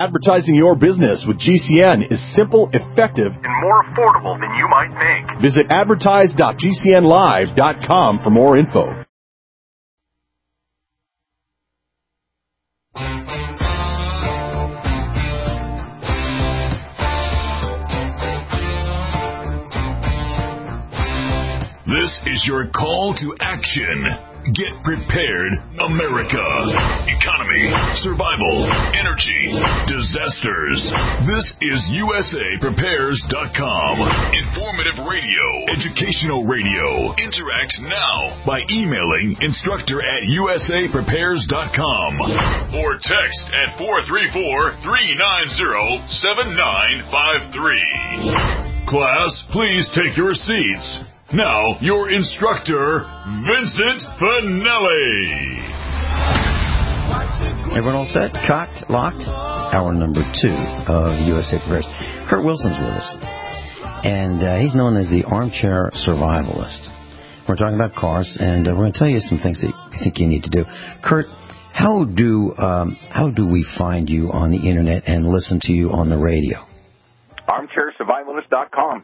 Advertising your business with GCN is simple, effective, and more affordable than you might think. Visit advertise.gcnlive.com for more info. This is your call to action. Get prepared, America. Economy, survival, energy, disasters. This is USAPrepares.com. Informative radio, educational radio. Interact now by emailing instructor@USAPrepares.com or text at 434-390-7953. Class, please take your seats. Now, your instructor, Vincent Finelli. Everyone all set? Cocked? Locked? Hour number 2 of USA Prepares. Kurt Wilson's with us. And he's known as the Armchair Survivalist. We're talking about cars, and we're going to tell you some things that we think you need to do. Kurt, how do we find you on the Internet and listen to you on the radio? ArmchairSurvivalist.com.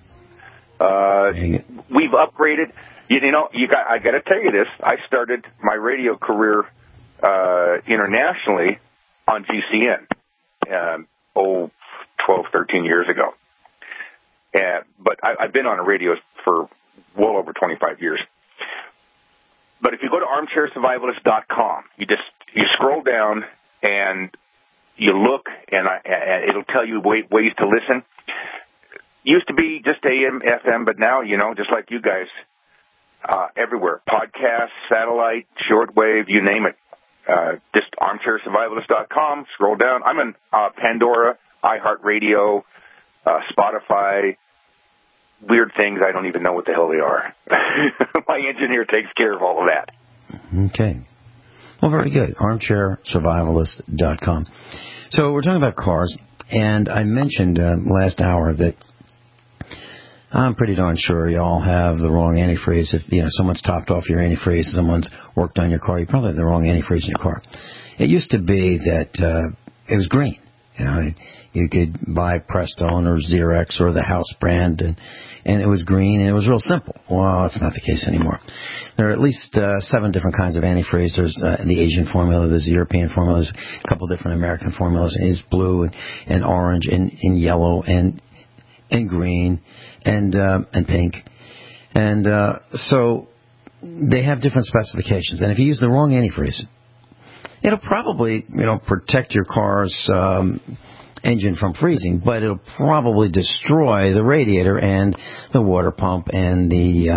We've upgraded. I got to tell you this. I started my radio career internationally on GCN 12, 13 years ago. But I've been on the radio for well over 25 years. But if you go to ArmchairSurvivalist.com, you scroll down and you look, and it'll tell you ways to listen. Used to be just AM, FM, but now, just like you guys, everywhere. Podcasts, satellite, shortwave, you name it. Just ArmchairSurvivalist.com, scroll down. I'm in Pandora, iHeartRadio, Spotify, weird things. I don't even know what the hell they are. My engineer takes care of all of that. Okay. Well, very good. ArmchairSurvivalist.com. So we're talking about cars, and I mentioned last hour that I'm pretty darn sure you all have the wrong antifreeze. If someone's topped off your antifreeze, someone's worked on your car, you probably have the wrong antifreeze in your car. It used to be that it was green. You could buy Prestone or Xerox or the house brand, and it was green, and it was real simple. Well, that's not the case anymore. There are at least 7 different kinds of antifreeze. There's the Asian formula, there's the European formula, there's a couple different American formulas. It's blue and orange and yellow and green and pink. And so they have different specifications. And if you use the wrong antifreeze, it'll probably, protect your car's engine from freezing, but it'll probably destroy the radiator and the water pump and the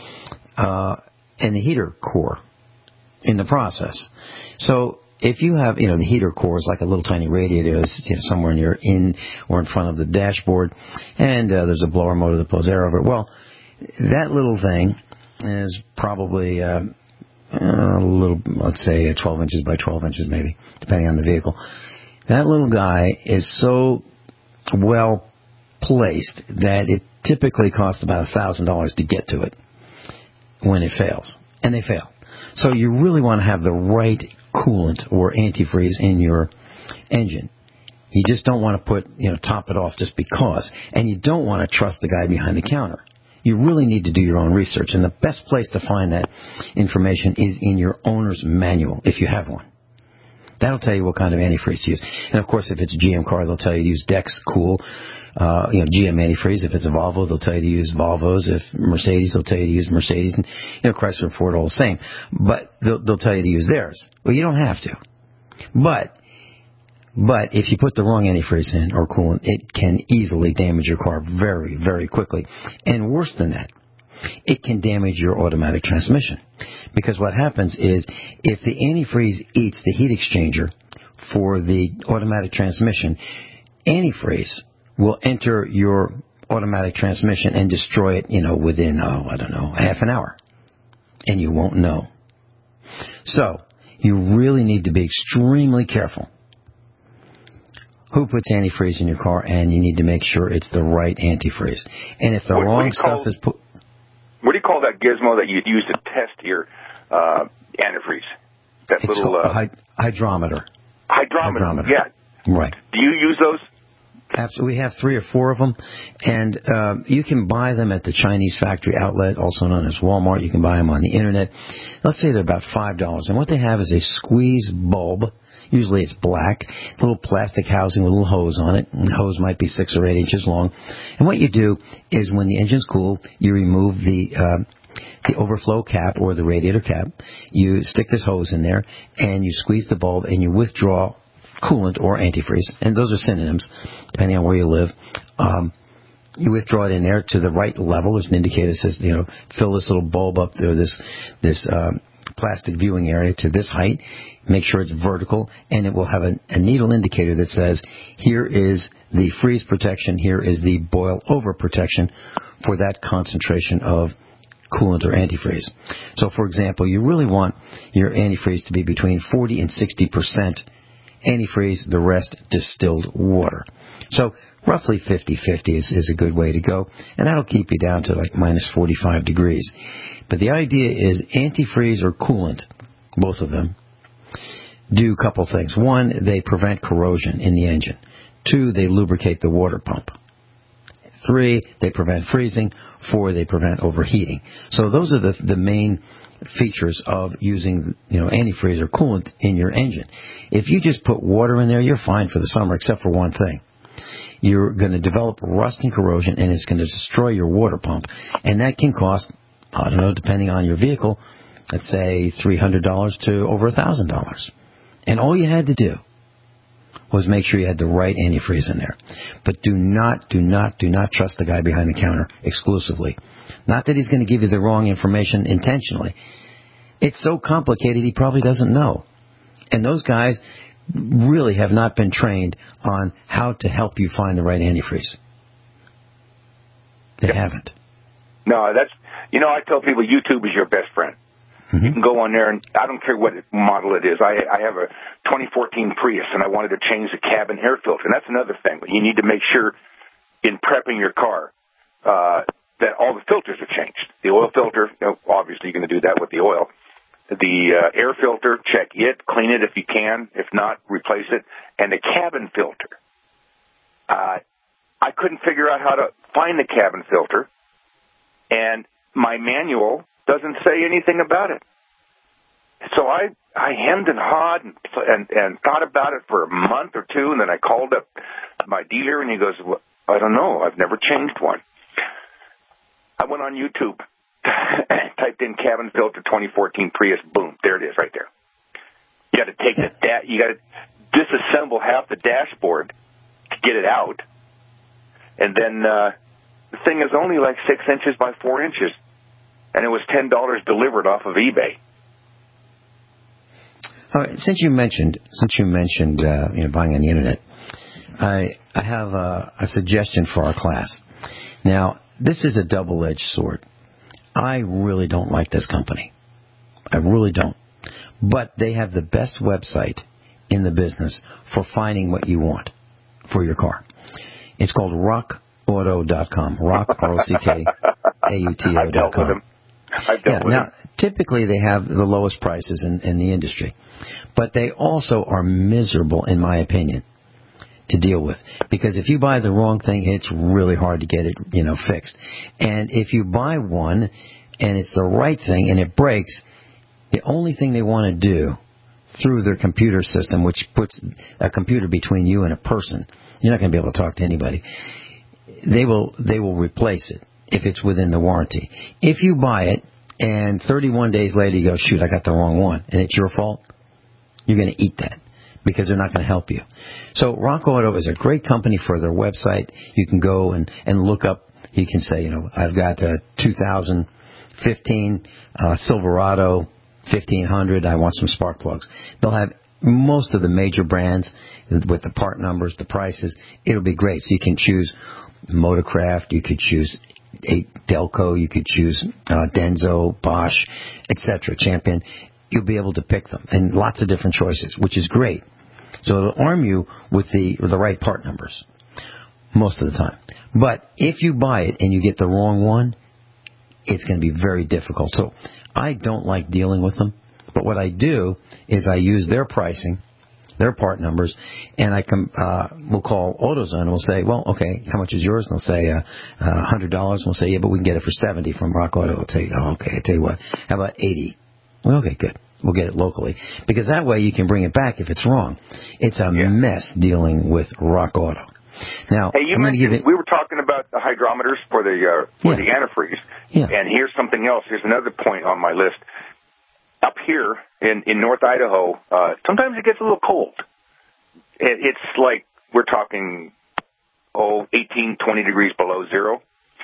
heater core in the process. So if you have, the heater core is like a little tiny radiator, somewhere in front of the dashboard, and there's a blower motor that blows air over it. Well, that little thing is probably a little, let's say 12 inches by 12 inches maybe, depending on the vehicle. That little guy is so well placed that it typically costs about $1,000 to get to it when it fails. And they fail. So you really want to have the right coolant or antifreeze in your engine. You just don't want to top it off just because. And you don't want to trust the guy behind the counter. You really need to do your own research. And the best place to find that information is in your owner's manual, if you have one. That'll tell you what kind of antifreeze to use. And, of course, if it's a GM car, they'll tell you to use Dex Cool, GM antifreeze. If it's a Volvo, they'll tell you to use Volvos. If Mercedes, they'll tell you to use Mercedes. And, Chrysler and Ford are all the same. But they'll tell you to use theirs. Well, you don't have to. But if you put the wrong antifreeze in or coolant, it can easily damage your car very, very quickly. And worse than that, it can damage your automatic transmission. Because what happens is if the antifreeze eats the heat exchanger for the automatic transmission, antifreeze will enter your automatic transmission and destroy it, within, half an hour. And you won't know. So, you really need to be extremely careful who puts antifreeze in your car, and you need to make sure it's the right antifreeze. And if the wrong stuff is put... What do you call that gizmo that you use to test your antifreeze? That it's little hydrometer. Hydrometer. Yeah. Right. Do you use those? Absolutely. We have 3 or 4 of them, and you can buy them at the Chinese factory outlet, also known as Walmart. You can buy them on the internet. Let's say they're about $5, and what they have is a squeeze bulb. Usually it's black, little plastic housing with a little hose on it. And the hose might be 6 or 8 inches long. And what you do is when the engine's cool, you remove the overflow cap or the radiator cap. You stick this hose in there, and you squeeze the bulb, and you withdraw coolant or antifreeze, and those are synonyms depending on where you live. You withdraw it in there to the right level. There's an indicator that says, fill this little bulb up there, this plastic viewing area to this height. Make sure it's vertical, and it will have a needle indicator that says, here is the freeze protection, here is the boil over protection for that concentration of coolant or antifreeze. So, for example, you really want your antifreeze to be between 40 and 60% antifreeze, the rest distilled water. So roughly 50-50 is a good way to go, and that'll keep you down to like minus 45 degrees. But the idea is antifreeze or coolant, both of them, do a couple things. 1, they prevent corrosion in the engine. 2, they lubricate the water pump. 3, they prevent freezing. 4, they prevent overheating. So those are the main features of using antifreeze or coolant in your engine. If you just put water in there, you're fine for the summer, except for one thing. You're going to develop rust and corrosion, and it's going to destroy your water pump. And that can cost, I don't know, depending on your vehicle, let's say $300 to over $1,000. And all you had to do was make sure you had the right antifreeze in there. But do not trust the guy behind the counter exclusively. Not that he's going to give you the wrong information intentionally. It's so complicated he probably doesn't know. And those guys really have not been trained on how to help you find the right antifreeze. They haven't. No, I tell people YouTube is your best friend. Mm-hmm. You can go on there, and I don't care what model it is. I have a 2014 Prius, and I wanted to change the cabin air filter. And that's another thing. But you need to make sure in prepping your car that all the filters are changed. The oil filter, obviously you're going to do that with the oil. The air filter, check it, clean it if you can. If not, replace it. And the cabin filter. I couldn't figure out how to find the cabin filter, and my manual doesn't say anything about it. So I hemmed and hawed and thought about it for a month or two, and then I called up my dealer, and he goes, well, I don't know. I've never changed one. I went on YouTube, typed in cabin filter 2014 Prius, boom, there it is right there. You got to take you got to disassemble half the dashboard to get it out, and then the thing is only like 6 inches by 4 inches, and it was $10 delivered off of eBay. All right, since you mentioned buying on the internet, I have a suggestion for our class. Now, this is a double-edged sword. I really don't like this company. I really don't. But they have the best website in the business for finding what you want for your car. It's called rockauto.com. Rock, ROCKAUTO.com. I've dealt with now, them. Typically they have the lowest prices in the industry. But they also are miserable, in my opinion, to deal with. Because if you buy the wrong thing, it's really hard to get it, fixed. And if you buy one and it's the right thing and it breaks, the only thing they want to do through their computer system, which puts a computer between you and a person, you're not going to be able to talk to anybody, they will replace it if it's within the warranty. If you buy it and 31 days later you go, shoot, I got the wrong one, and it's your fault, you're going to eat that because they're not going to help you. So Rock Auto is a great company for their website. You can go and look up, you can say, I've got a 2015 Silverado 1500, I want some spark plugs. They'll have most of the major brands with the part numbers, the prices. It'll be great. So you can choose Motorcraft, you could choose Delco, you could choose Denso, Bosch, etc., Champion. You'll be able to pick them, and lots of different choices, which is great. So it'll arm you with the right part numbers most of the time. But if you buy it and you get the wrong one, it's going to be very difficult. So I don't like dealing with them, but what I do is I use their pricing, their part numbers, and we'll call AutoZone and we'll say, well, okay, how much is yours? And they'll say $100. And we'll say, yeah, but we can get it for $70 from Rock Auto. They'll tell you, oh, okay, I tell you what, how about $80? Well, okay, good. We'll get it locally. Because that way you can bring it back if it's wrong. It's a mess dealing with Rock Auto. Now, hey, you mentioned we were talking about the hydrometers for the antifreeze. Yeah. And here's something else. Here's another point on my list. Up here in North Idaho, sometimes it gets a little cold. It's like we're talking, 18, 20 degrees below zero.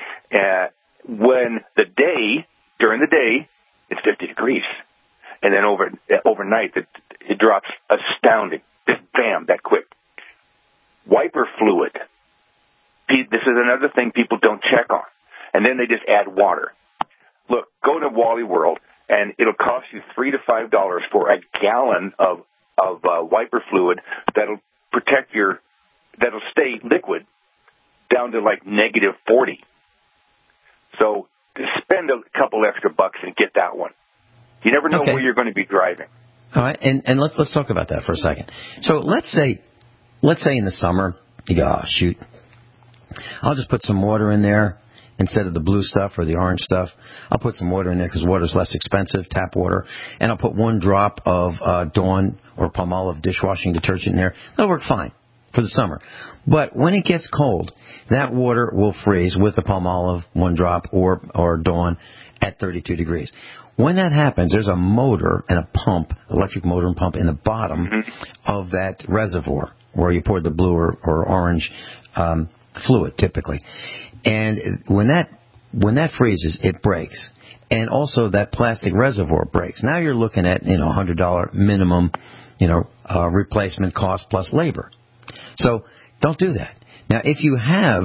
During the day, it's 50 degrees. And then overnight, it drops astounding. Just bam, that quick. Wiper fluid. This is another thing people don't check on. And then they just add water. Look, go to Wally World, and it'll cost you $3 to $5 for a gallon of wiper fluid that'll that'll stay liquid down to like negative 40. So spend a couple extra bucks and get that one. You never know where you're going to be driving. All right, and let's talk about that for a second. So let's say in the summer you go, oh shoot, I'll just put some water in there instead of the blue stuff or the orange stuff. I'll put some water in there because water's less expensive, tap water, and I'll put 1 drop of Dawn or Palmolive dishwashing detergent in there. That'll work fine for the summer. But when it gets cold, that water will freeze with the Palmolive 1 drop or Dawn at 32 degrees. When that happens, there's a motor and a pump, electric motor and pump in the bottom of that reservoir where you pour the blue or orange fluid typically. And when that freezes, it breaks. And also that plastic reservoir breaks. Now you're looking at, $100 minimum, replacement cost plus labor. So don't do that. Now if you have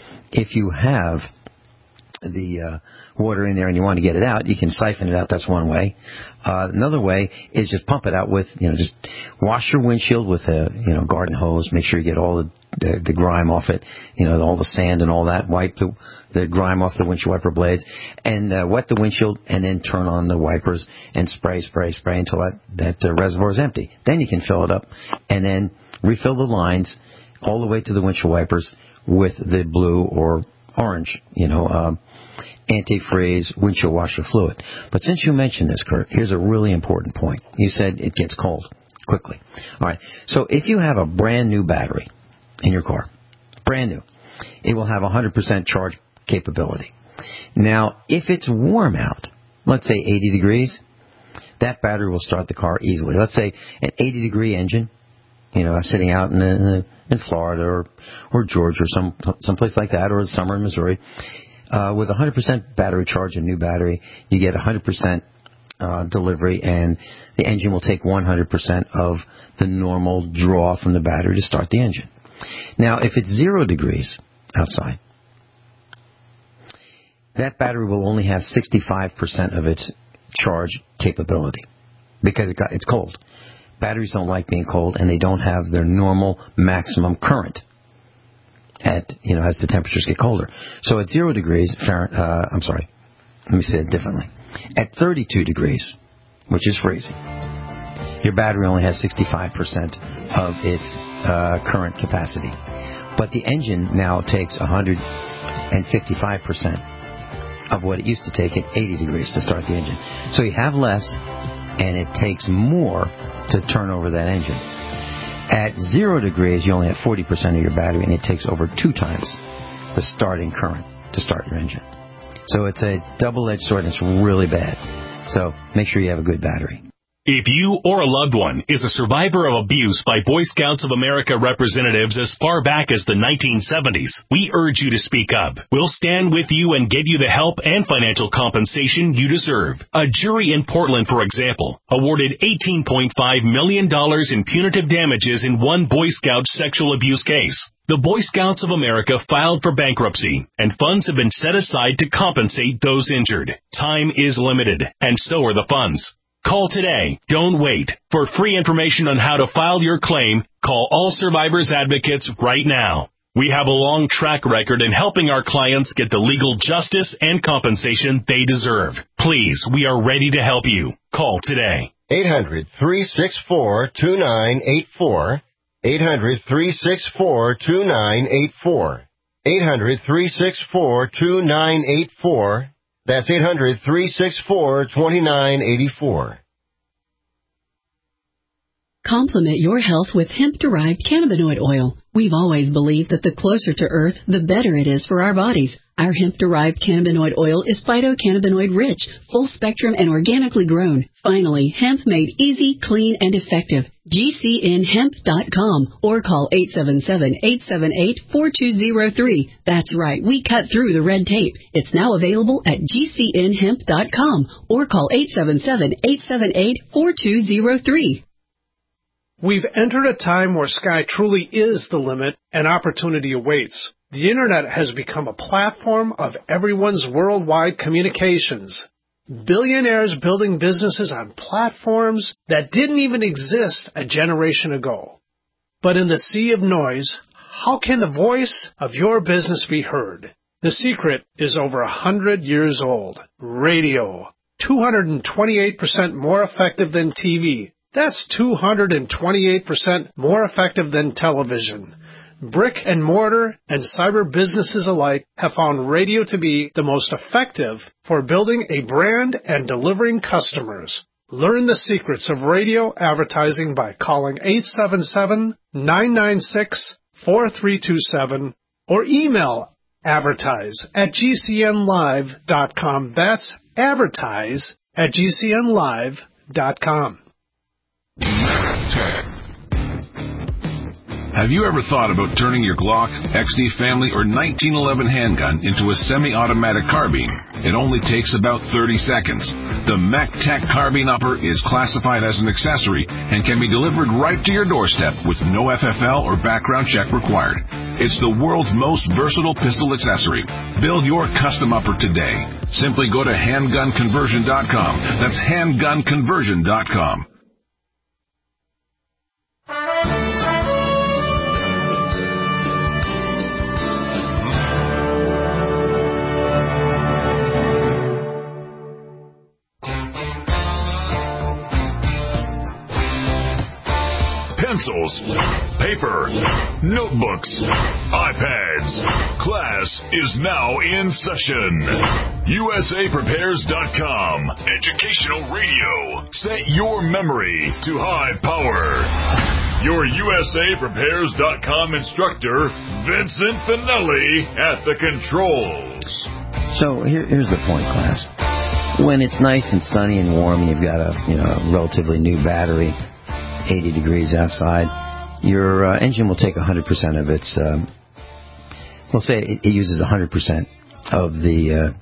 the water in there and you want to get it out, you can siphon it out. That's one way. Another way is just pump it out with, just wash your windshield with a, garden hose. Make sure you get all the grime off it, all the sand and all that. Wipe the grime off the windshield wiper blades and wet the windshield and then turn on the wipers and spray until that reservoir is empty. Then you can fill it up and then refill the lines all the way to the windshield wipers with the blue or orange, antifreeze windshield washer fluid. But since you mentioned this, Kurt, here's a really important point. You said it gets cold quickly. All right. So if you have a brand new battery in your car, brand new, it will have 100% charge capability. Now, if it's warm out, let's say 80 degrees, that battery will start the car easily. Let's say an 80-degree engine, sitting out in Florida or Georgia or someplace like that, or summer in Missouri, with 100% battery charge, a new battery, you get 100% delivery, and the engine will take 100% of the normal draw from the battery to start the engine. Now, if it's 0 degrees outside, that battery will only have 65% of its charge capability because it's cold. Batteries don't like being cold, and they don't have their normal maximum current as the temperatures get colder. So at 0 degrees Fahrenheit, let me say it differently. At 32 degrees, which is freezing, your battery only has 65% of its current capacity. But the engine now takes 155% of what it used to take at 80 degrees to start the engine. So you have less, and it takes more to turn over that engine. At 0 degrees, you only have 40% of your battery, and it takes over 2 times the starting current to start your engine. So it's a double-edged sword, and it's really bad. So make sure you have a good battery. If you or a loved one is a survivor of abuse by Boy Scouts of America representatives as far back as the 1970s, we urge you to speak up. We'll stand with you and give you the help and financial compensation you deserve. A jury in Portland, for example, awarded $18.5 million in punitive damages in one Boy Scout sexual abuse case. The Boy Scouts of America filed for bankruptcy, and funds have been set aside to compensate those injured. Time is limited, and so are the funds. Call today. Don't wait. For free information on how to file your claim, call All Survivors Advocates right now. We have a long track record in helping our clients get the legal justice and compensation they deserve. Please, we are ready to help you. Call today. 800-364-2984. 800-364-2984. 800-364-2984. That's 800-364-2984. Complement your health with hemp-derived cannabinoid oil. We've always believed that the closer to Earth, the better it is for our bodies. Our hemp-derived cannabinoid oil is phytocannabinoid-rich, full-spectrum, and organically grown. Finally, hemp made easy, clean, and effective. GCNhemp.com or call 877-878-4203. That's right, we cut through the red tape. It's now available at GCNhemp.com or call 877-878-4203. We've entered a time where sky truly is the limit and opportunity awaits. The Internet has become a platform of everyone's worldwide communications. Billionaires building businesses on platforms that didn't even exist a generation ago. But in the sea of noise, how can the voice of your business be heard? The secret is over 100 years old. Radio. 228% more effective than TV. That's 228% more effective than television. Brick and mortar and cyber businesses alike have found radio to be the most effective for building a brand and delivering customers. Learn the secrets of radio advertising by calling 877-996-4327 or email advertise@gcnlive.com. That's advertise@gcnlive.com. Have you ever thought about turning your Glock, XD Family, or 1911 handgun into a semi-automatic carbine? It only takes about 30 seconds. The MacTac Carbine Upper is classified as an accessory and can be delivered right to your doorstep with no FFL or background check required. It's the world's most versatile pistol accessory. Build your custom upper today. Simply go to handgunconversion.com. That's handgunconversion.com. Pencils, paper, notebooks, iPads. Class is now in session. USAPrepares.com. Educational radio. Set your memory to high power. Your USAPrepares.com instructor, Vincent Finelli, at the controls. So here's the point, class. When it's nice and sunny and warm and you've got a relatively new battery, 80 degrees outside, your engine will take 100% of its, we'll say it uses 100% of the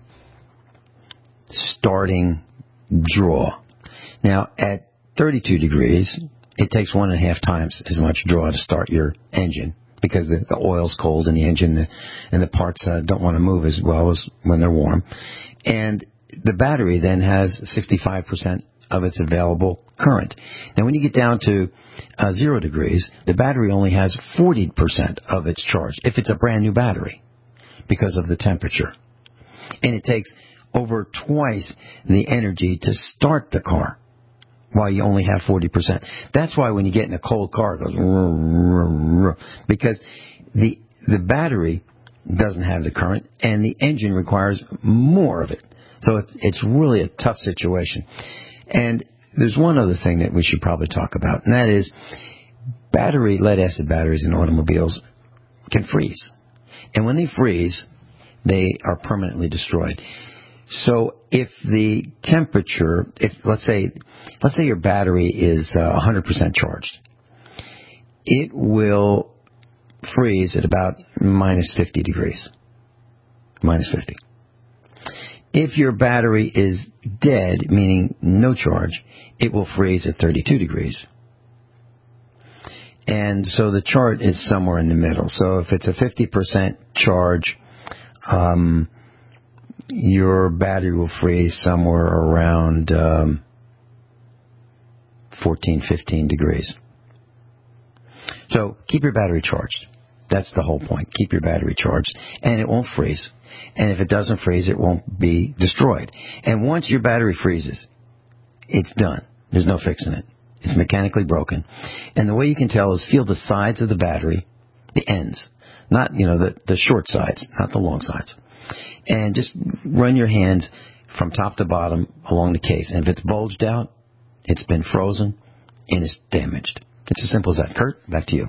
starting draw. Now, at 32 degrees, it takes 1.5 times as much draw to start your engine because the oil's cold and the engine and the parts don't want to move as well as when they're warm. And the battery then has 65% of its available current. Now, when you get down to 0 degrees, the battery only has 40% of its charge, if it's a brand new battery, because of the temperature. And it takes over twice the energy to start the car, while you only have 40%. That's why when you get in a cold car, it goes, because the battery doesn't have the current, and the engine requires more of it. So it's really a tough situation. And there's one other thing that we should probably talk about, and that is lead-acid batteries in automobiles can freeze. And when they freeze, they are permanently destroyed. So if the temperature, let's say your battery is 100% charged, it will freeze at about minus 50 degrees. Minus 50. If your battery is dead, meaning no charge, it will freeze at 32 degrees. And so the chart is somewhere in the middle. So if it's a 50% charge, your battery will freeze somewhere around 14, 15 degrees. So keep your battery charged. That's the whole point. Keep your battery charged, and it won't freeze. And if it doesn't freeze, it won't be destroyed. And once your battery freezes, it's done. There's no fixing it. It's mechanically broken. And the way you can tell is feel the sides of the battery, the ends, not, the short sides, not the long sides. And just run your hands from top to bottom along the case. And if it's bulged out, it's been frozen and it's damaged. It's as simple as that. Kurt, back to you.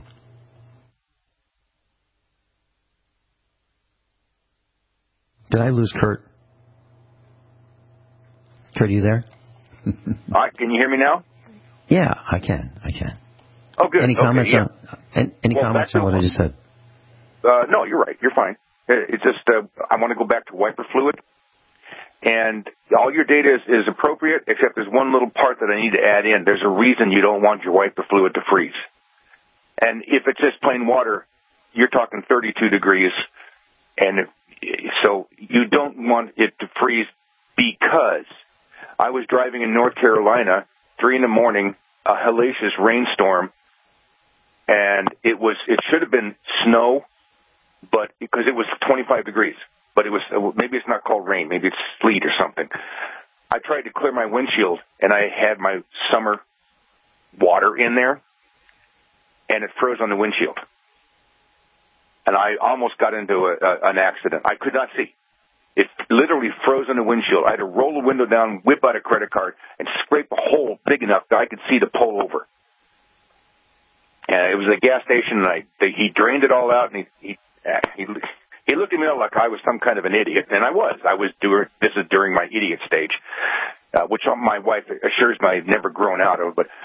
Did I lose Kurt? Kurt, are you there? All right, can you hear me now? Yeah, I can. Oh, good. Any comments on what I just said? No, you're right. You're fine. It's just I want to go back to wiper fluid. And all your data is appropriate, except there's one little part that I need to add in. There's a reason you don't want your wiper fluid to freeze. And if it's just plain water, you're talking 32 degrees. And so you don't want it to freeze because I was driving in North Carolina, 3 a.m, a hellacious rainstorm, and it should have been snow, but because it was 25 degrees. But it was, maybe it's not called rain, maybe it's sleet or something. I tried to clear my windshield, and I had my summer water in there, and it froze on the windshield. And I almost got into an accident. I could not see. It literally froze on the windshield. I had to roll the window down, whip out a credit card, and scrape a hole big enough that I could see to pull over. And it was a gas station, and he drained it all out, and he looked at me like I was some kind of an idiot, and I was. This is during my idiot stage, which my wife assures me I've never grown out of. But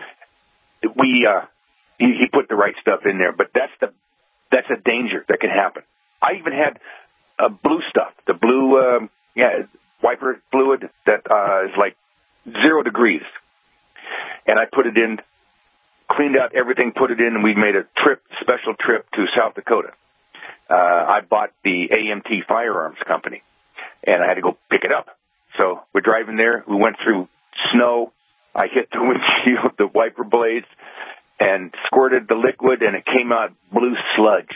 he put the right stuff in there. But that's a danger that can happen. I even had blue stuff, the blue wiper fluid that is like 0 degrees, and I put it in, cleaned out everything, put it in, and we made a special trip to South Dakota. I bought the AMT Firearms Company, and I had to go pick it up. So we're driving there. We went through snow. I hit the windshield, the wiper blades, and squirted the liquid, and it came out blue sludge.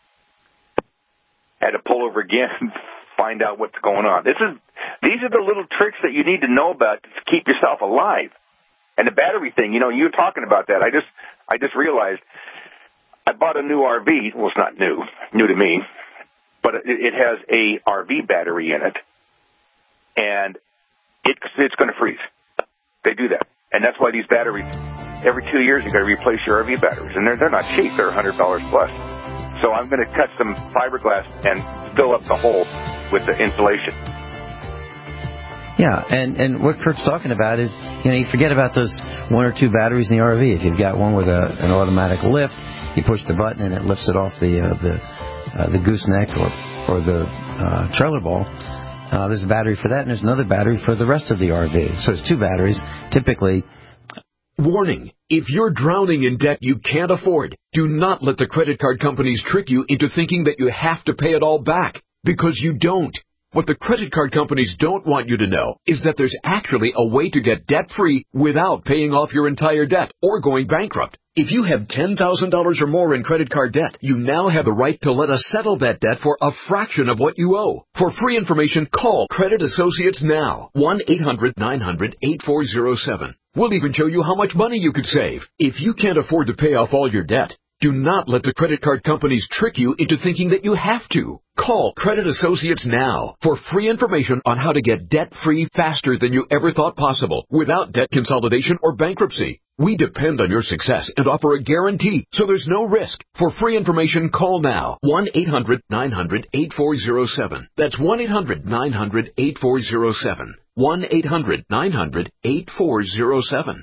Had to pull over again and find out what's going on. These are the little tricks that you need to know about to keep yourself alive. And the battery thing, you were talking about that. I just realized I bought a new RV. Well, it's not new to me, but it has a RV battery in it, and it's going to freeze. They do that, and that's why these batteries, every 2 years you got to replace your RV batteries, and they're not cheap. They're $100 plus. So I'm going to cut some fiberglass and fill up the hole with the insulation. Yeah, and what Kurt's talking about is, you forget about those 1 or 2 batteries in the RV. If you've got one with an automatic lift, you push the button and it lifts it off the gooseneck or the trailer ball. There's a battery for that, and there's another battery for the rest of the RV. So it's 2 batteries, typically. Warning. If you're drowning in debt you can't afford, do not let the credit card companies trick you into thinking that you have to pay it all back, because you don't. What the credit card companies don't want you to know is that there's actually a way to get debt-free without paying off your entire debt or going bankrupt. If you have $10,000 or more in credit card debt, you now have the right to let us settle that debt for a fraction of what you owe. For free information, call Credit Associates now. 1-800-900-8407. We'll even show you how much money you could save. If you can't afford to pay off all your debt, do not let the credit card companies trick you into thinking that you have to. Call Credit Associates now for free information on how to get debt-free faster than you ever thought possible without debt consolidation or bankruptcy. We depend on your success and offer a guarantee, so there's no risk. For free information, call now. 1-800-900-8407. That's 1-800-900-8407. 1-800-900-8407.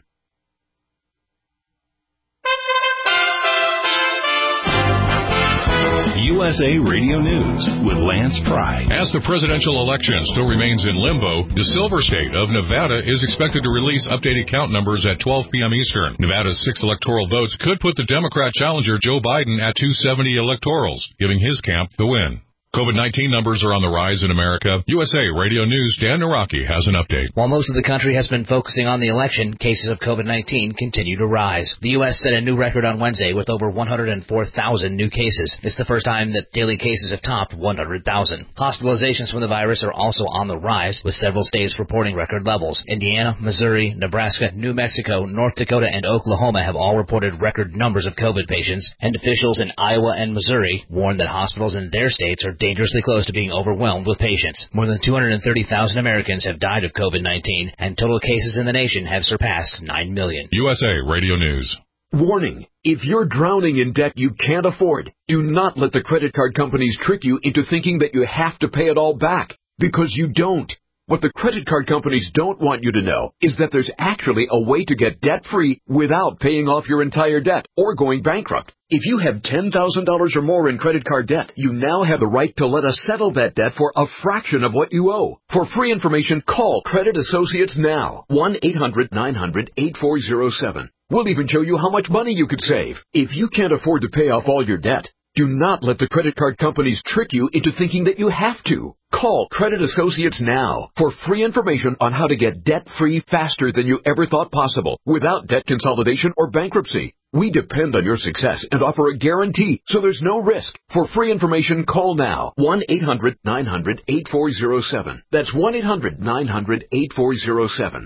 USA Radio News with Lance Pry. As the presidential election still remains in limbo, the Silver State of Nevada is expected to release updated count numbers at 12 p.m. Eastern. Nevada's 6 electoral votes could put the Democrat challenger Joe Biden at 270 electorals, giving his camp the win. COVID-19 numbers are on the rise in America. USA Radio News' Dan Naraki has an update. While most of the country has been focusing on the election, cases of COVID-19 continue to rise. The U.S. set a new record on Wednesday with over 104,000 new cases. It's the first time that daily cases have topped 100,000. Hospitalizations from the virus are also on the rise, with several states reporting record levels. Indiana, Missouri, Nebraska, New Mexico, North Dakota, and Oklahoma have all reported record numbers of COVID patients, and officials in Iowa and Missouri warn that hospitals in their states are dangerously close to being overwhelmed with patients. More than 230,000 Americans have died of COVID-19, and total cases in the nation have surpassed 9 million. USA Radio News. Warning. If you're drowning in debt you can't afford, do not let the credit card companies trick you into thinking that you have to pay it all back, because you don't. What the credit card companies don't want you to know is that there's actually a way to get debt-free without paying off your entire debt or going bankrupt. If you have $10,000 or more in credit card debt, you now have the right to let us settle that debt for a fraction of what you owe. For free information, call Credit Associates now. 1-800-900-8407. We'll even show you how much money you could save. If you can't afford to pay off all your debt, do not let the credit card companies trick you into thinking that you have to. Call Credit Associates now for free information on how to get debt-free faster than you ever thought possible without debt consolidation or bankruptcy. We depend on your success and offer a guarantee, so there's no risk. For free information, call now. 1-800-900-8407. That's 1-800-900-8407.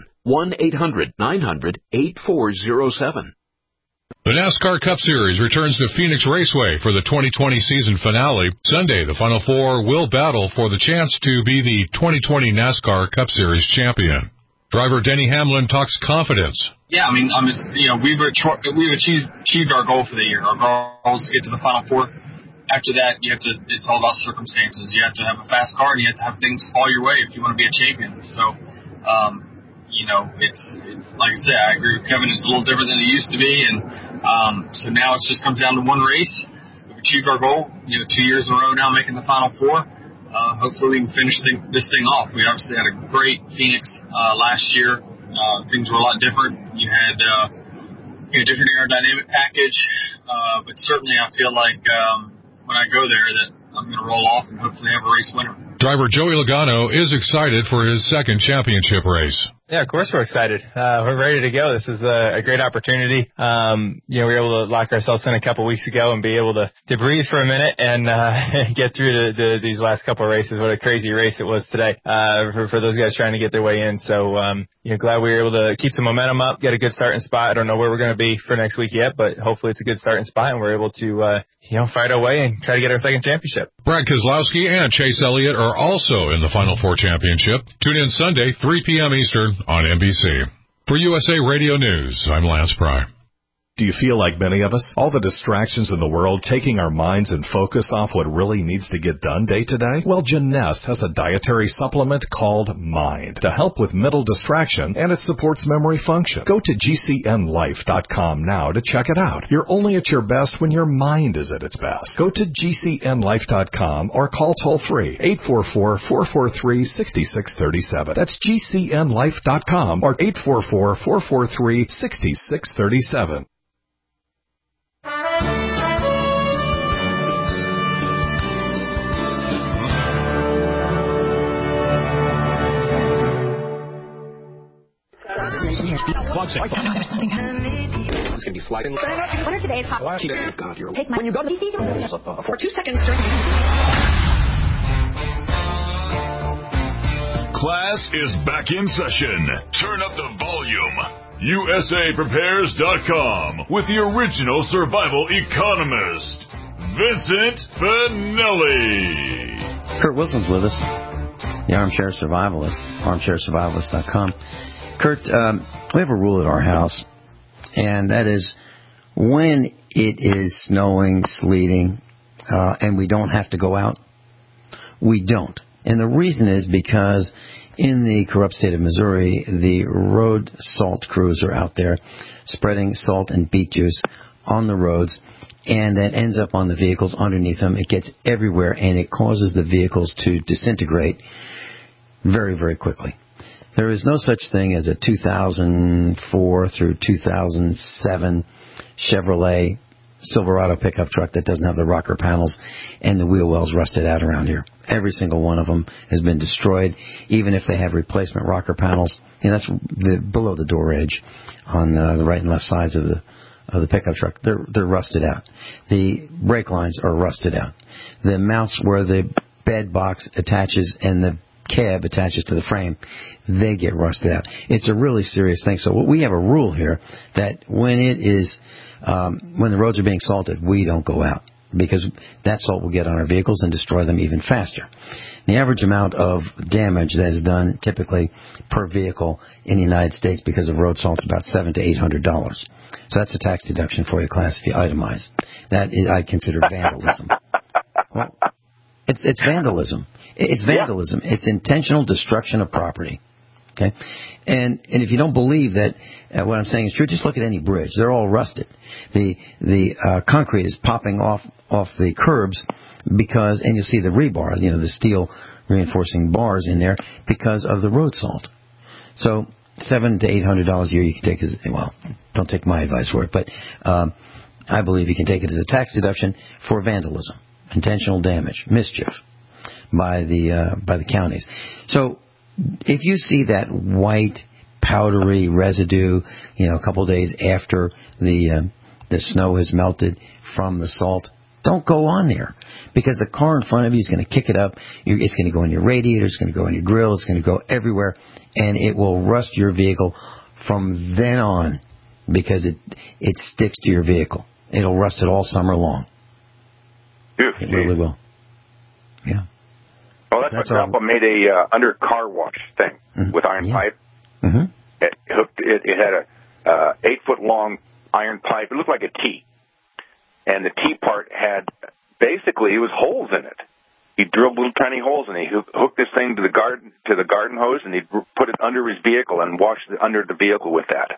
1-800-900-8407. The NASCAR Cup Series returns to Phoenix Raceway for the 2020 season finale. Sunday, the Final Four will battle for the chance to be the 2020 NASCAR Cup Series champion. Driver Denny Hamlin talks confidence. Yeah, we've achieved our goal for the year. Our goal is to get to the Final Four. After that, it's all about circumstances. You have to have a fast car and you have to have things fall your way if you want to be a champion. So, it's like I said, I agree with Kevin. It's a little different than it used to be, and so now it just comes down to one race. We've achieved our goal. 2 years in a row now, making the Final Four. Hopefully, we can finish this thing off. We obviously had a great Phoenix last year. Things were a lot different. You had a different aerodynamic package, but certainly I feel like when I go there that I'm going to roll off and hopefully have a race winner. Driver Joey Logano is excited for his second championship race. Yeah, of course we're excited. We're ready to go. This is a great opportunity. We were able to lock ourselves in a couple weeks ago and be able to breathe for a minute and get through these last couple of races. What a crazy race it was today for those guys trying to get their way in. So glad we were able to keep some momentum up, get a good starting spot. I don't know where we're going to be for next week yet, but hopefully it's a good starting spot and we're able to fight our way and try to get our second championship. Brad Keselowski and Chase Elliott are also in the Final Four championship. Tune in Sunday, 3 p.m. Eastern on NBC. For USA Radio News, I'm Lance Pry. Do you feel like many of us? All the distractions in the world taking our minds and focus off what really needs to get done day to day? Well, Jeunesse has a dietary supplement called Mind to help with mental distraction, and it supports memory function. Go to GCNlife.com now to check it out. You're only at your best when your mind is at its best. Go to GCNlife.com or call toll-free 844-443-6637. That's GCNlife.com or 844-443-6637. It's going to be sliding. One of today's hot. God, you're take my when you go to for 2 seconds. Class is back in session. Turn up the volume. USAPrepares.com with the original survival economist, Vincent Finelli. Kurt Wilson's with us, the Armchair Survivalist, armchairsurvivalist.com. Kurt, we have a rule at our house, and that is when it is snowing, sleeting, and we don't have to go out, we don't. And the reason is because in the corrupt state of Missouri, the road salt crews are out there spreading salt and beet juice on the roads, and that ends up on the vehicles underneath them. It gets everywhere, and it causes the vehicles to disintegrate very, very quickly. There is no such thing as a 2004 through 2007 Chevrolet Silverado pickup truck that doesn't have the rocker panels and the wheel wells rusted out around here. Every single one of them has been destroyed, even if they have replacement rocker panels. That's below the door edge on the right and left sides of the pickup truck. They're rusted out. The brake lines are rusted out. The mounts where the bed box attaches and the cab attaches to the frame, they get rusted out. It's a really serious thing. So we have a rule here that when the roads are being salted, we don't go out, because that salt will get on our vehicles and destroy them even faster. The average amount of damage that is done typically per vehicle in the United States because of road salt is about $700 to $800. So that's a tax deduction for your class if you itemize. That is, I consider vandalism. Well, it's vandalism. It's vandalism. Yeah. It's intentional destruction of property. Okay, and if you don't believe that what I'm saying is true, just look at any bridge. They're all rusted. The concrete is popping off the curbs because, and you'll see the rebar, the steel reinforcing bars in there because of the road salt. So $700 to $800 a year you can take as, well, don't take my advice for it, but I believe you can take it as a tax deduction for vandalism, intentional damage, mischief by the counties. So if you see that white powdery residue, a couple of days after the snow has melted from the salt, don't go on there, because the car in front of you is going to kick it up. It's going to go in your radiator, it's going to go in your grill, it's going to go everywhere, and it will rust your vehicle from then on, because it sticks to your vehicle. It'll rust it all summer long. It really will. Yeah. Well, that's what Grandpa made a under car wash thing with iron pipe. Mm-hmm. It had a 8-foot long iron pipe. It looked like a T, and the T part had basically it was holes in it. He drilled little tiny holes, and he hooked this thing to the garden hose, and he put it under his vehicle and washed under the vehicle with that.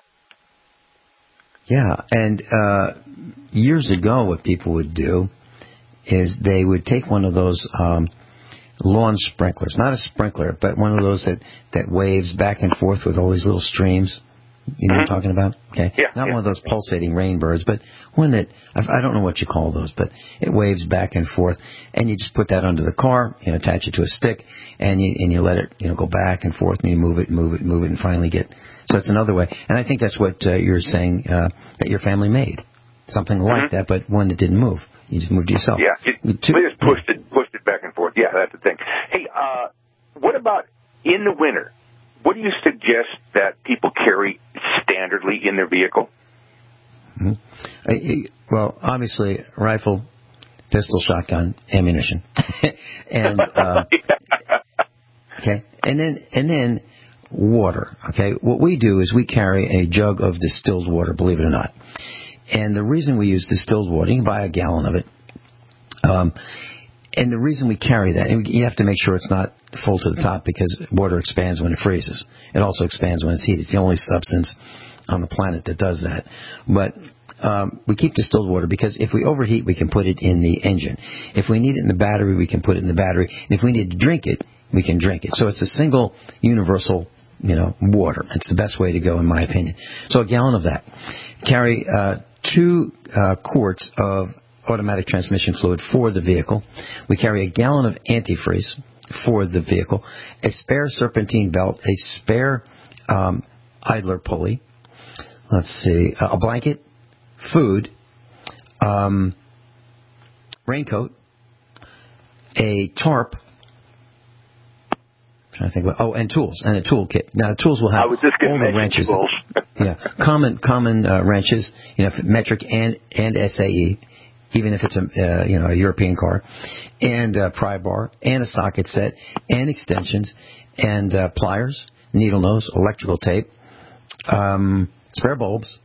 Yeah, and years ago, what people would do is they would take one of those lawn sprinklers, not a sprinkler, but one of those that waves back and forth with all these little streams. You know what I'm talking about? Okay. Yeah, not one of those pulsating rainbirds, but one that, I don't know what you call those, but it waves back and forth, and you just put that under the car, attach it to a stick, and you let it, go back and forth, and you move it, and finally get, so it's another way. And I think that's what you're saying, that your family made. Something like that, but one that didn't move. You just moved yourself. Yeah, we just pushed it back and forth. Yeah, that's the thing. Hey, what about in the winter? What do you suggest that people carry standardly in their vehicle? Mm-hmm. Well, obviously, rifle, pistol, shotgun, ammunition, and okay, and then water. Okay, what we do is we carry a jug of distilled water. Believe it or not. And the reason we use distilled water, you can buy a gallon of it. And the reason we carry that, and you have to make sure it's not full to the top, because water expands when it freezes. It also expands when it's heated. It's the only substance on the planet that does that. But we keep distilled water because if we overheat, we can put it in the engine. If we need it in the battery, we can put it in the battery. And if we need to drink it, we can drink it. So it's a single universal water. It's the best way to go, in my opinion. So a gallon of that. Carry 2 quarts of automatic transmission fluid for the vehicle. We carry a gallon of antifreeze for the vehicle, a spare serpentine belt, a spare idler pulley, let's see, a blanket, food, raincoat, a tarp, I'm trying to think about, and tools, and a tool kit. Now, the tools will have all the wrenches. Yeah, common wrenches, metric and SAE, even if it's a European car, and pry bar, and a socket set, and extensions, and pliers, needle nose, electrical tape, spare bulbs.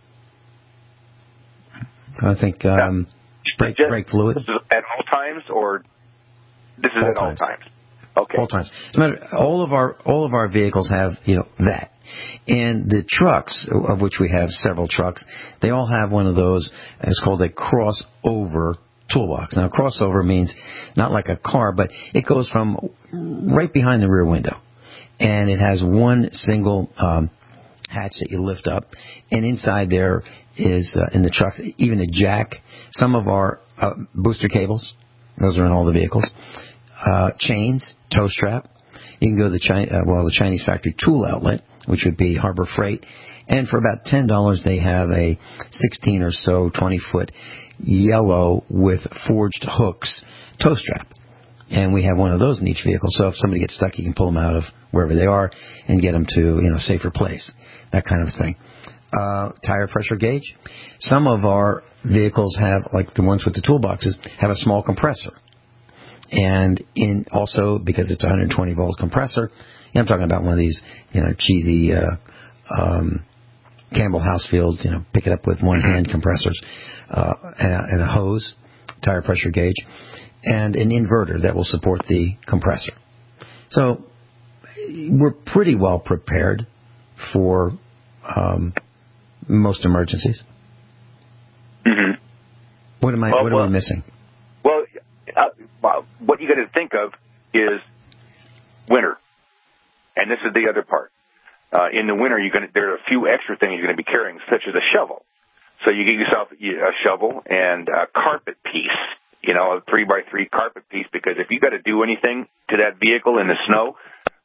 I think brake fluid. This is at all times, or this is at all times? Okay. All times. As a matter, all of our vehicles have that. And the trucks, of which we have several trucks, they all have one of those. It's called a crossover toolbox. Now, crossover means not like a car, but it goes from right behind the rear window, and it has one single hatch that you lift up, and inside there is, in the trucks, even a jack, some of our booster cables, those are in all the vehicles, chains, tow strap. You can go to the Chinese factory tool outlet, which would be Harbor Freight, and for about $10 they have a 16 or so 20-foot yellow with forged hooks tow strap. And we have one of those in each vehicle. So if somebody gets stuck, you can pull them out of wherever they are and get them to a safer place, that kind of thing. Tire pressure gauge. Some of our vehicles have, like the ones with the toolboxes, have a small compressor. And also, because it's a 120-volt compressor, I'm talking about one of these, cheesy Campbell Housefield, pick it up with one-hand compressors, and a hose, tire pressure gauge, and an inverter that will support the compressor. So we're pretty well prepared for most emergencies. Mm-hmm. What am I missing? Well, what you got to think of is winter, and this is the other part. In the winter, there are a few extra things you're going to be carrying, such as a shovel. So you get yourself a shovel and a carpet piece, a 3x3 carpet piece, because if you got to do anything to that vehicle in the snow,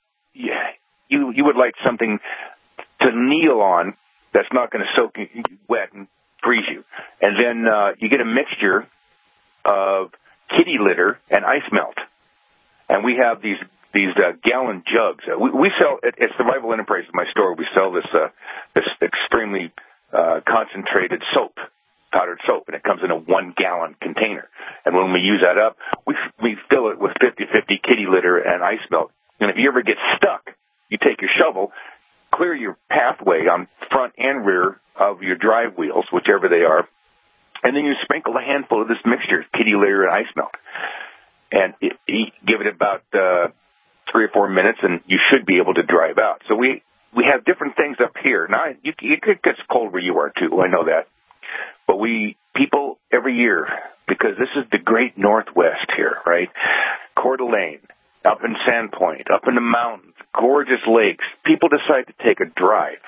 you would like something to kneel on that's not going to soak you wet and freeze you. And then you get a mixture of kitty litter and ice melt. And we have these gallon jugs. We sell at Survival Enterprises, my store. We sell this extremely concentrated soap, powdered soap, and it comes in a 1-gallon container. And when we use that up, we fill it with 50/50 kitty litter and ice melt. And if you ever get stuck, you take your shovel, clear your pathway on front and rear of your drive wheels, whichever they are, and then you sprinkle a handful of this mixture, kitty litter and ice melt. And give it about 3 or 4 minutes, and you should be able to drive out. So we have different things up here. Now, it gets cold where you are, too. I know that. But people every year, because this is the great Northwest here, right? Coeur d'Alene, up in Sandpoint, up in the mountains, gorgeous lakes. People decide to take a drive.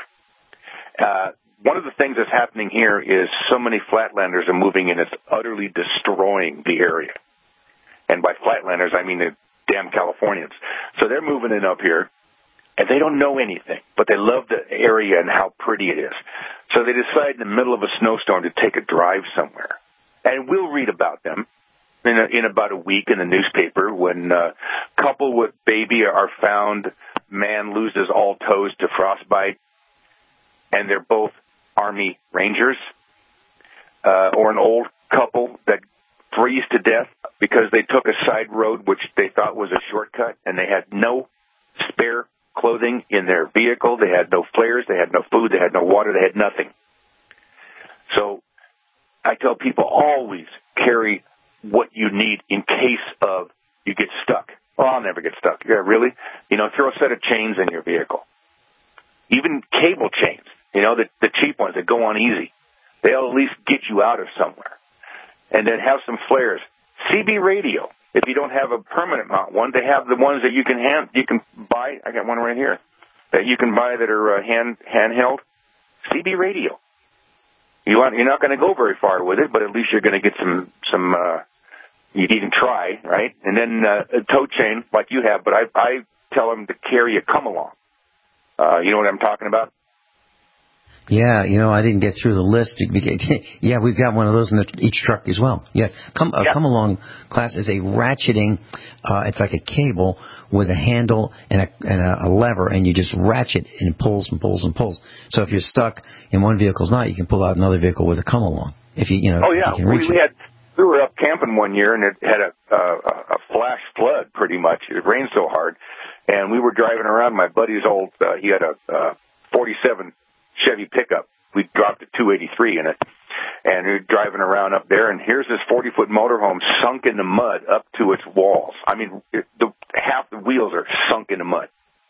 One of the things that's happening here is so many flatlanders are moving in, it's utterly destroying the area. And by flatlanders, I mean the damn Californians. So they're moving in up here, and they don't know anything, but they love the area and how pretty it is. So they decide in the middle of a snowstorm to take a drive somewhere. And we'll read about them in about a week in the newspaper when couple with baby are found, man loses all toes to frostbite, and they're both Army Rangers, or an old couple that freeze to death because they took a side road which they thought was a shortcut, and they had no spare clothing in their vehicle. They had no flares. They had no food. They had no water. They had nothing. So I tell people always carry what you need in case of you get stuck. Well, I'll never get stuck. Yeah, really? Throw a set of chains in your vehicle. Even cable chains, the cheap ones that go on easy. They'll at least get you out of somewhere. And then have some flares. CB radio. If you don't have a permanent mount one, they have the ones that you can buy. I got one right here that you can buy that are handheld. CB radio. You're not going to go very far with it, but at least you're going to get some. You can try, right? And then a tow chain like you have. But I tell them to carry a come along. You know what I'm talking about? Yeah, I didn't get through the list. Yeah, we've got one of those in each truck as well. Yes, come along class is a ratcheting. It's like a cable with a handle and a lever, and you just ratchet and it pulls and pulls and pulls. So if you're stuck in one vehicle's not, you can pull out another vehicle with a come along. If you Oh yeah, you can reach we were up camping one year, and it had a flash flood pretty much. It rained so hard, and we were driving around. My buddy's old, he had a 47 Chevy pickup. We dropped a 283 in it, and we were driving around up there, and here's this 40-foot motorhome sunk in the mud up to its walls. I mean, half the wheels are sunk in the mud.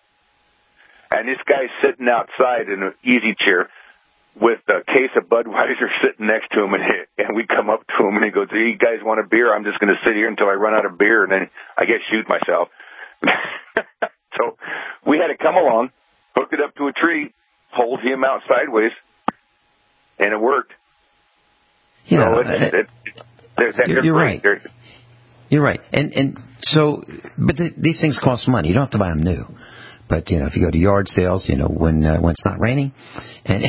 And this guy's sitting outside in an easy chair with a case of Budweiser sitting next to him, and we come up to him, and he goes, "Hey, you guys want a beer? I'm just going to sit here until I run out of beer, and then I guess shoot myself." So we had to come along, hooked it up to a tree, pulled him out sideways, and it worked. Yeah, so you're right. You're right. And so, but these things cost money. You don't have to buy them new. But, if you go to yard sales, when it's not raining, and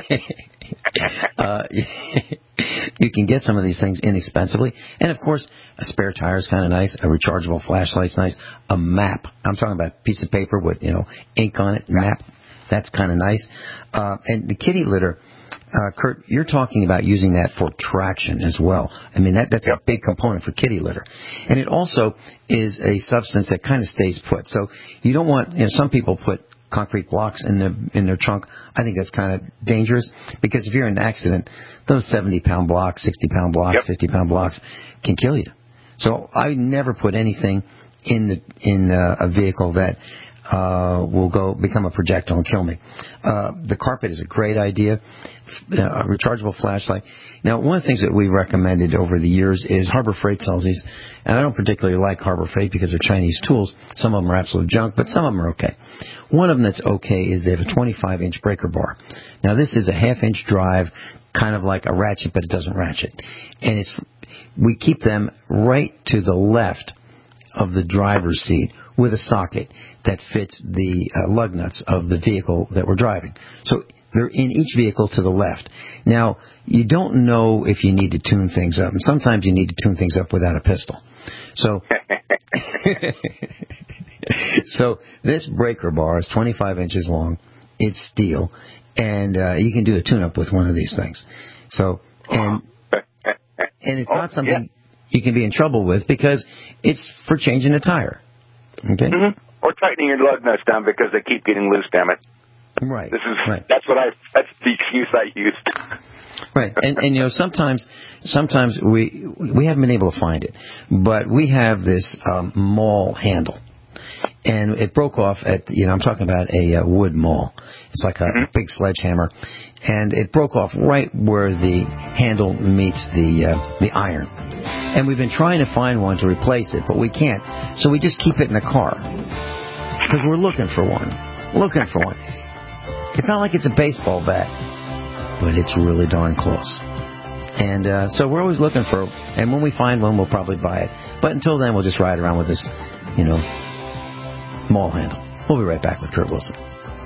you can get some of these things inexpensively. And, of course, a spare tire is kind of nice. A rechargeable flashlight's nice. A map. I'm talking about a piece of paper with, ink on it, map. That's kind of nice. And the kitty litter, Kurt, you're talking about using that for traction as well. I mean, that's a big component for kitty litter. And it also is a substance that kind of stays put. So you don't want, some people put concrete blocks in their trunk. I think that's kind of dangerous because if you're in an accident, those 70-pound blocks, 60-pound blocks, 50-pound blocks can kill you. So I never put anything in a vehicle that will become a projectile and kill me. The carpet is a great idea. A rechargeable flashlight. Now, one of the things that we recommended over the years is Harbor Freight sells these, and I don't particularly like Harbor Freight because they're Chinese tools. Some of them are absolute junk, but some of them are okay. One of them that's okay is they have a 25-inch breaker bar. Now, this is a half-inch drive, kind of like a ratchet, but it doesn't ratchet. And we keep them right to the left of the driver's seat with a socket that fits the lug nuts of the vehicle that we're driving. So they're in each vehicle to the left. Now, you don't know if you need to tune things up. And sometimes you need to tune things up without a pistol. So, so this breaker bar is 25 inches long. It's steel. And you can do a tune-up with one of these things. So, and it's not something you can be in trouble with because it's for changing a tire. Okay. Mm-hmm. Or tightening your lug nuts down because they keep getting loose. Damn it. Right. That's the excuse I used. Right. And sometimes we haven't been able to find it, but we have this maul handle, and it broke off at I'm talking about a wood maul. It's like a big sledgehammer, and it broke off right where the handle meets the iron. And we've been trying to find one to replace it, but we can't. So we just keep it in the car because we're looking for one. It's not like it's a baseball bat, but it's really darn close. And so we're always looking for, and when we find one, we'll probably buy it. But until then, we'll just ride around with this, maul handle. We'll be right back with Kurt Wilson.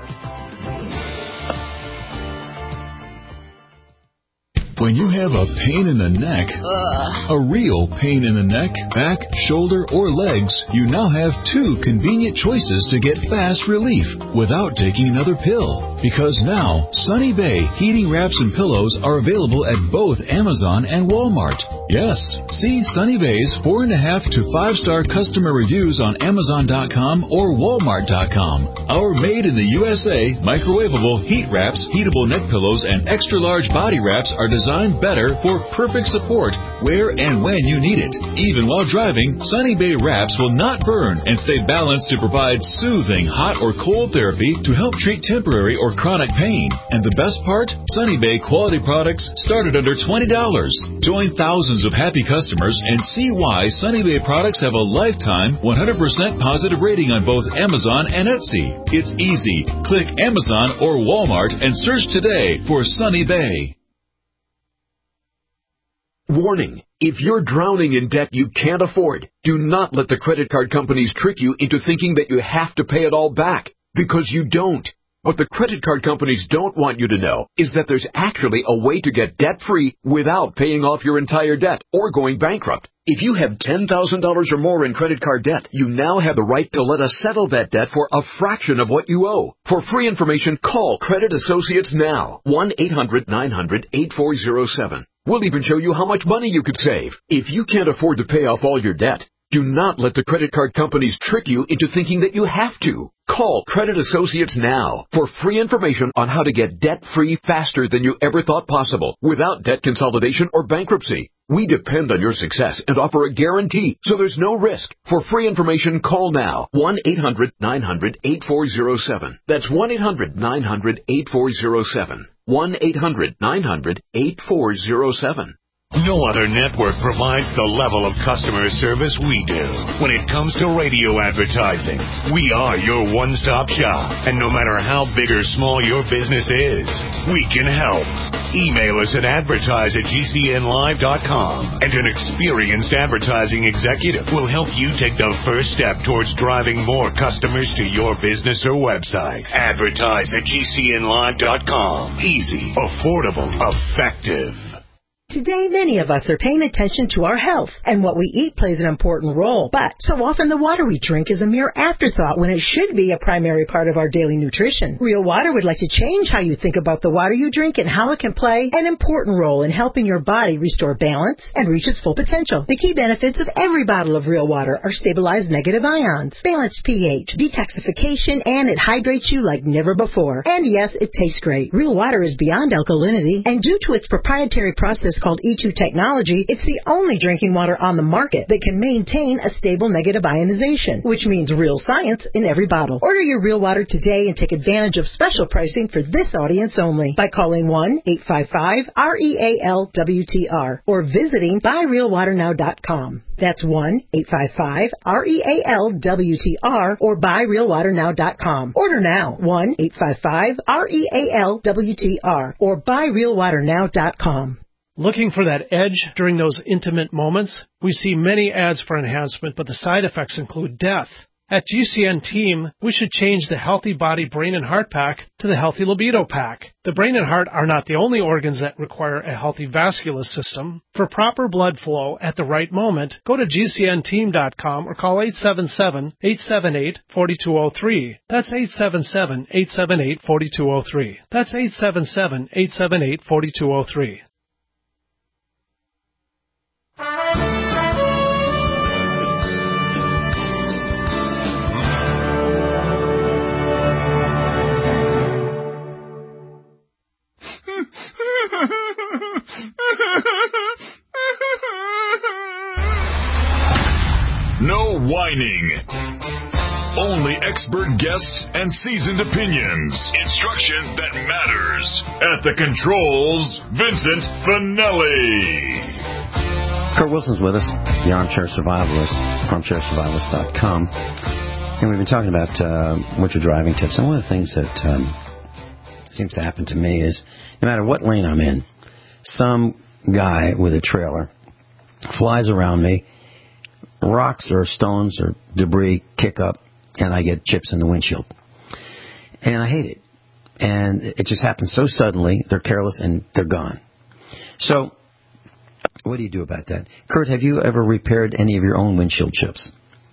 When you have a pain in the neck, a real pain in the neck, back, shoulder, or legs, you now have two convenient choices to get fast relief without taking another pill. Because now, Sunny Bay heating wraps and pillows are available at both Amazon and Walmart. Yes, see Sunny Bay's 4.5 to 5-star customer reviews on Amazon.com or Walmart.com. Our made in the USA microwavable heat wraps, heatable neck pillows, and extra large body wraps are designed better for perfect support where and when you need it. Even while driving, Sunny Bay wraps will not burn and stay balanced to provide soothing hot or cold therapy to help treat temporary or chronic pain. And the best part? Sunny Bay quality products start at under $20. Join thousands of happy customers and see why Sunny Bay products have a lifetime 100% positive rating on both Amazon and Etsy. It's easy. Click Amazon or Walmart and search today for Sunny Bay. Warning. If you're drowning in debt you can't afford, do not let the credit card companies trick you into thinking that you have to pay it all back, because you don't. What the credit card companies don't want you to know is that there's actually a way to get debt-free without paying off your entire debt or going bankrupt. If you have $10,000 or more in credit card debt, you now have the right to let us settle that debt for a fraction of what you owe. For free information, call Credit Associates now. 1-800-900-8407. We'll even show you how much money you could save. If you can't afford to pay off all your debt, do not let the credit card companies trick you into thinking that you have to. Call Credit Associates now for free information on how to get debt-free faster than you ever thought possible without debt consolidation or bankruptcy. We depend on your success and offer a guarantee, so there's no risk. For free information, call now. 1-800-900-8407. That's 1-800-900-8407. 1-800-900-8407. No other network provides the level of customer service we do. When it comes to radio advertising, we are your one-stop shop. And no matter how big or small your business is, we can help. Email us at advertise@gcnlive.com, and an experienced advertising executive will help you take the first step towards driving more customers to your business or website. Advertise@gcnlive.com. Easy, affordable, effective. Today, many of us are paying attention to our health, and what we eat plays an important role. But so often the water we drink is a mere afterthought when it should be a primary part of our daily nutrition. Real Water would like to change how you think about the water you drink and how it can play an important role in helping your body restore balance and reach its full potential. The key benefits of every bottle of Real Water are stabilized negative ions, balanced pH, detoxification, and it hydrates you like never before. And yes, it tastes great. Real Water is beyond alkalinity, and due to its proprietary process called E2 technology, it's the only drinking water on the market that can maintain a stable negative ionization, which means real science in every bottle. Order your Real Water today and take advantage of special pricing for this audience only by calling 1-855-REAL-WTR or visiting buyrealwaternow.com. That's 1-855-REAL-WTR or buyrealwaternow.com. Order now, 1-855-REAL-WTR or buyrealwaternow.com. Looking for that edge during those intimate moments? We see many ads for enhancement, but the side effects include death. At GCN Team, we should change the Healthy Body, Brain, and Heart Pack to the Healthy Libido Pack. The brain and heart are not the only organs that require a healthy vascular system. For proper blood flow at the right moment, go to GCNteam.com or call 877-878-4203. That's 877-878-4203. That's 877-878-4203. No whining. Only expert guests and seasoned opinions. Instruction that matters. At the controls, Vincent Finelli. Kurt Wilson's with us, the Armchair Survivalist, armchairsurvivalist.com. And we've been talking about winter driving tips. And one of the things that seems to happen to me is no matter what lane I'm in, some guy with a trailer flies around me, rocks or stones or debris kick up, and I get chips in the windshield. And I hate it. And it just happens so suddenly, they're careless, and they're gone. So, what do you do about that? Kurt, have you ever repaired any of your own windshield chips?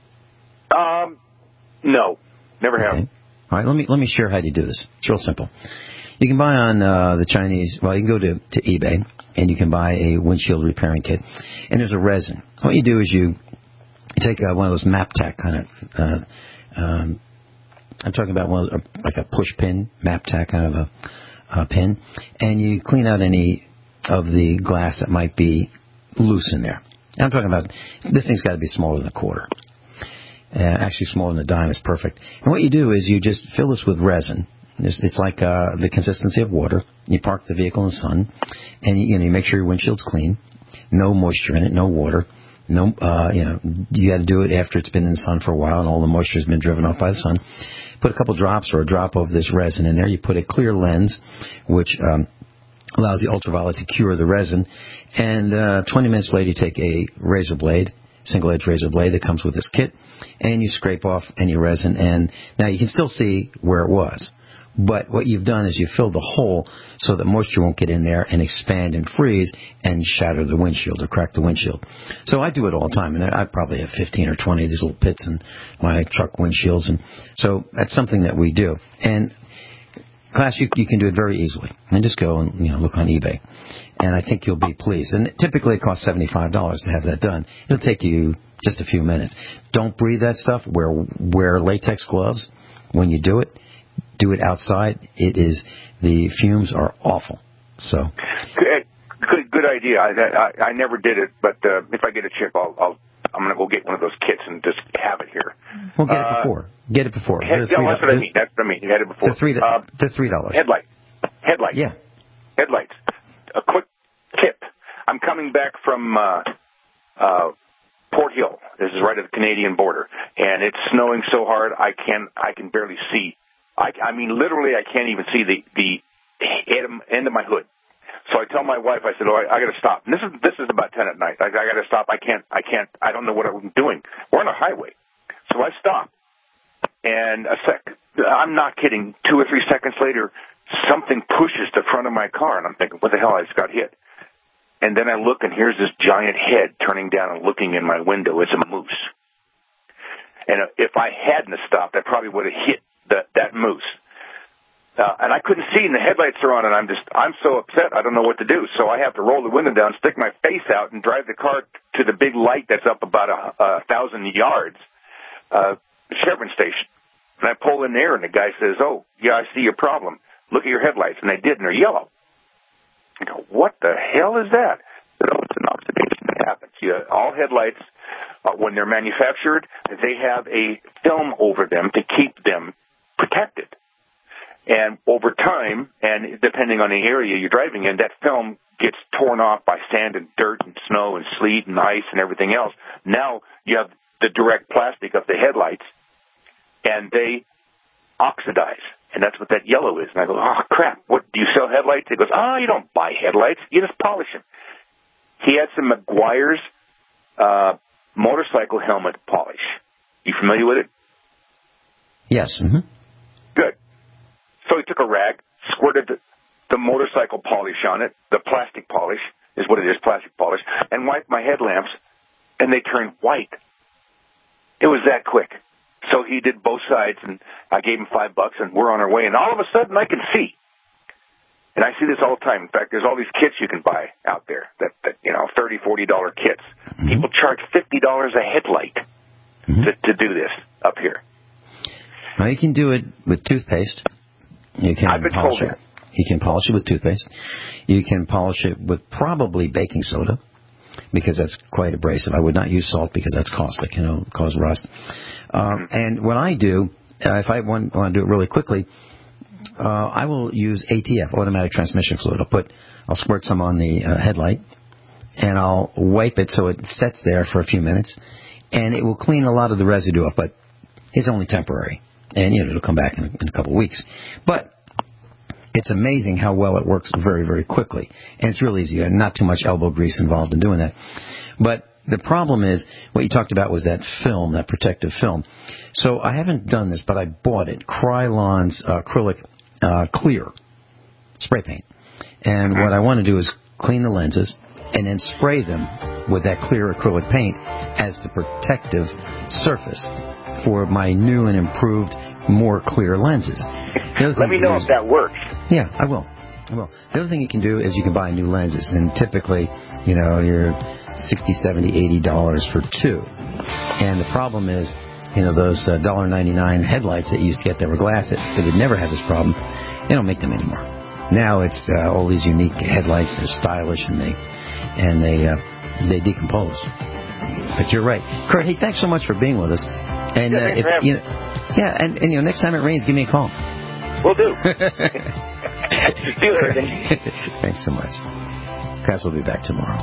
No. Never have. Okay. All right, let me share how you do this. It's real simple. You can buy on the Chinese, well, you can go to eBay, and you can buy a windshield repairing kit. And there's a resin. What you do is you take one of those MapTac kind of, I'm talking about one of those, like a push pin, MapTac kind of a pin, and you clean out any of the glass that might be loose in there. And I'm talking about, this thing's got to be smaller than a quarter. Actually, smaller than a dime is perfect. And what you do is you just fill this with resin. It's like the consistency of water. You park the vehicle in the sun, and you make sure your windshield's clean, no moisture in it, no water. No, you got to do it after it's been in the sun for a while and all the moisture's been driven off by the sun. Put a couple drops or a drop of this resin in there. You put a clear lens, which allows the ultraviolet to cure the resin. And 20 minutes later, you take a razor blade, single-edge razor blade that comes with this kit, and you scrape off any resin. And now you can still see where it was. But what you've done is you filled the hole so that moisture won't get in there and expand and freeze and shatter the windshield or crack the windshield. So I do it all the time, and I probably have 15 or 20 of these little pits in my truck windshields. And so that's something that we do. And class, you can do it very easily. And just go and look on eBay. And I think you'll be pleased. And typically it costs $75 to have that done. It'll take you just a few minutes. Don't breathe that stuff. Wear latex gloves when you do it. Do it outside. The fumes are awful. So good idea. I never did it, but if I get a chip, I'm going to go get one of those kits and just have it here. Well, get it before. Get it before. That's what I mean. That's what I mean. You had it before. They're $3. Headlight. Yeah. Headlights. A quick tip. I'm coming back from Port Hill. This is right at the Canadian border, and it's snowing so hard I can barely see. I mean, literally, I can't even see the end of my hood. So I tell my wife, I said, I got to stop. And this is about 10 at night. I got to stop. I don't know what I'm doing. We're on a highway. So I stop. And I'm not kidding, 2 or 3 seconds later, something pushes the front of my car, and I'm thinking, what the hell, I just got hit. And then I look, and here's this giant head turning down and looking in my window. It's a moose. And if I hadn't stopped, I probably would have hit that moose. And I couldn't see, and the headlights are on, and I'm so upset, I don't know what to do. So I have to roll the window down, stick my face out, and drive the car to the big light that's up about 1,000 yards, Chevron station. And I pull in there, and the guy says, oh, yeah, I see your problem. Look at your headlights. And they did, and they're yellow. I go, what the hell is that? It's an oxidation that happens. All headlights, when they're manufactured, they have a film over them to keep them protected. And over time, and depending on the area you're driving in, that film gets torn off by sand and dirt and snow and sleet and ice and everything else. Now you have the direct plastic of the headlights, and they oxidize. And that's what that yellow is. And I go, oh, crap, what, do you sell headlights? He goes, you don't buy headlights. You just polish them. He had some Meguiar's motorcycle helmet polish. You familiar with it? Yes. Mm-hmm. Good. So he took a rag, squirted the motorcycle polish on it, the plastic polish is what it is, plastic polish, and wiped my headlamps, and they turned white. It was that quick. So he did both sides, and I gave him $5, and we're on our way. And all of a sudden, I can see. And I see this all the time. In fact, there's all these kits you can buy out there, that $30, $40 kits. Mm-hmm. People charge $50 a headlight to do this up here. Well, you can do it with toothpaste. I've been told that. You can polish it with toothpaste. You can polish it with probably baking soda, because that's quite abrasive. I would not use salt because that's caustic, cause rust. And what I do, if I want to do it really quickly, I will use ATF, automatic transmission fluid. I'll squirt some on the headlight, and I'll wipe it so it sets there for a few minutes, and it will clean a lot of the residue off, but it's only temporary. And, it'll come back in a couple of weeks. But it's amazing how well it works very, very quickly. And it's real easy. Not too much elbow grease involved in doing that. But the problem is, what you talked about was that film, that protective film. So I haven't done this, but I bought it. Krylon's acrylic clear spray paint. And what I want to do is clean the lenses and then spray them with that clear acrylic paint as the protective surface for my new and improved, more clear lenses. Let me know if that works. Yeah, I will. The other thing you can do is you can buy new lenses, and typically, you're $60, $70, $80 for two. And the problem is, those $1.99 headlights that you used to get that were glass that would never have this problem, they don't make them anymore. Now it's all these unique headlights. They're stylish, and they decompose. But you're right, Kurt. Hey, thanks so much for being with us. And next time it rains, give me a call. Will do. See you later. Thanks so much. Chris will be back tomorrow.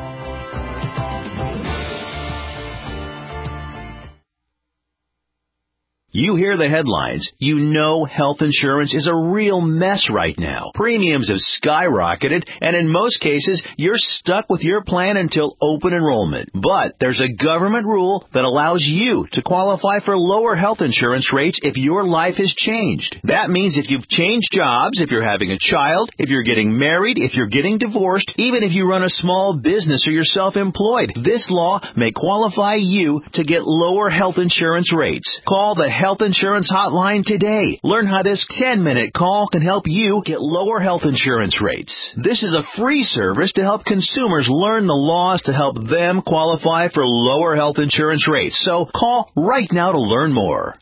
You hear the headlines. You know health insurance is a real mess right now. Premiums have skyrocketed, and in most cases, you're stuck with your plan until open enrollment. But there's a government rule that allows you to qualify for lower health insurance rates if your life has changed. That means if you've changed jobs, if you're having a child, if you're getting married, if you're getting divorced, even if you run a small business or you're self-employed, this law may qualify you to get lower health insurance rates. Call the Health Insurance Hotline today. Learn how this 10-minute call can help you get lower health insurance rates. This is a free service to help consumers learn the laws to help them qualify for lower health insurance rates. So call right now to learn more.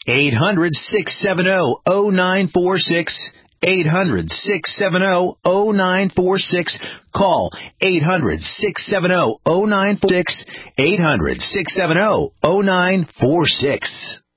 800-670-0946. 800-670-0946. Call 800-670-0946. 800-670-0946.